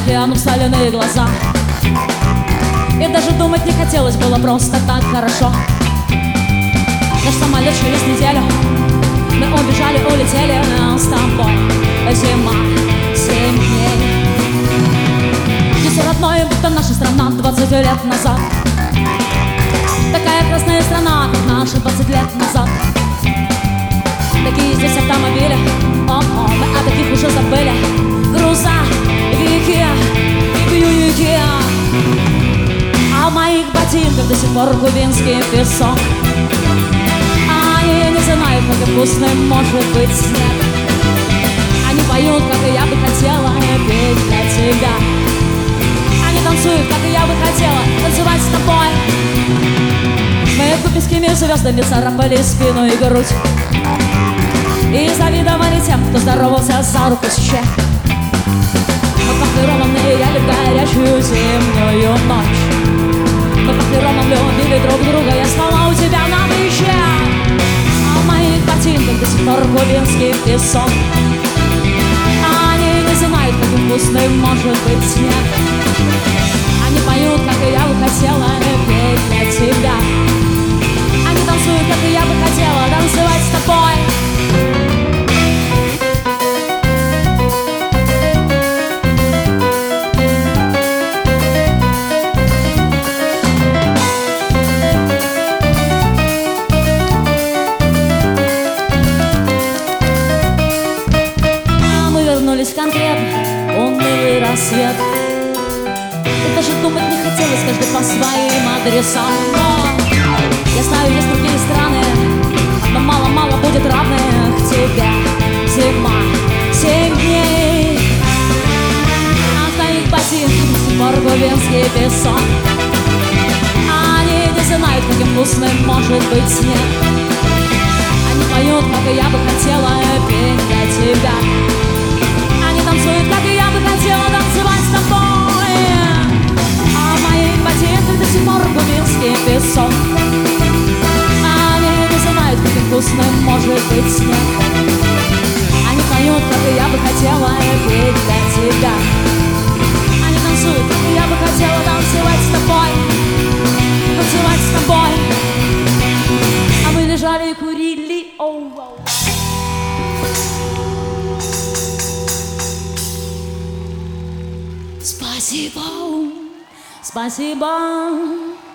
океану в соленые глаза. И даже думать не хотелось, было просто так хорошо. Наш самолет через неделю, мы убежали, улетели с тобой. Зима, 7 дней. И все родное, будто наша страна 20 лет назад. Такая красная страна, как наша 20 лет назад. Такие здесь автомобили, мы о таких уже забыли. Грузовики и бьюики, а в моих ботинках до сих пор кубинский песок. Они не знают, как вкусным может быть снег. Они поют, как и я бы хотела петь для тебя. Они танцуют, как и я бы хотела танцевать с тобой. Мы кубинскими звездами царапали спину и грудь и завидовали тем, кто здоровался за руку с чек. Мы пахли ромом, ныряли в горячую зимнюю ночь. Мы пахли ромом, любили друг друга, я спала у тебя на плече. А в моих ботинках до сих пор кубинский песок. Они не знают, каким вкусным может быть снег. Они поют, как и я бы хотела петь для тебя. Они танцуют, как и я бы хотела танцевать с тобой. Конкретно унылый рассвет. И даже думать не хотелось, каждый по своим адресам. Но я знаю, есть другие страны, но мало-мало будет равных тебе. Зима, 7 дней. А в твоих ботинках до сих пор кубинский песок. Они не знают, каким вкусным может быть снег. Они поют, как и я бы хотела петь для тебя. Танцуют, как и я бы хотела танцевать с тобой. А в моих ботинках до сих пор кубинский песок. Они не знают, каким вкусным может быть снег. Они поют, как и я бы хотела петь для тебя. Они танцуют, как и я бы хотела танцевать с тобой. Танцевать с тобой. А мы лежали и курили. Оу-оу. Спасибо, спасибо.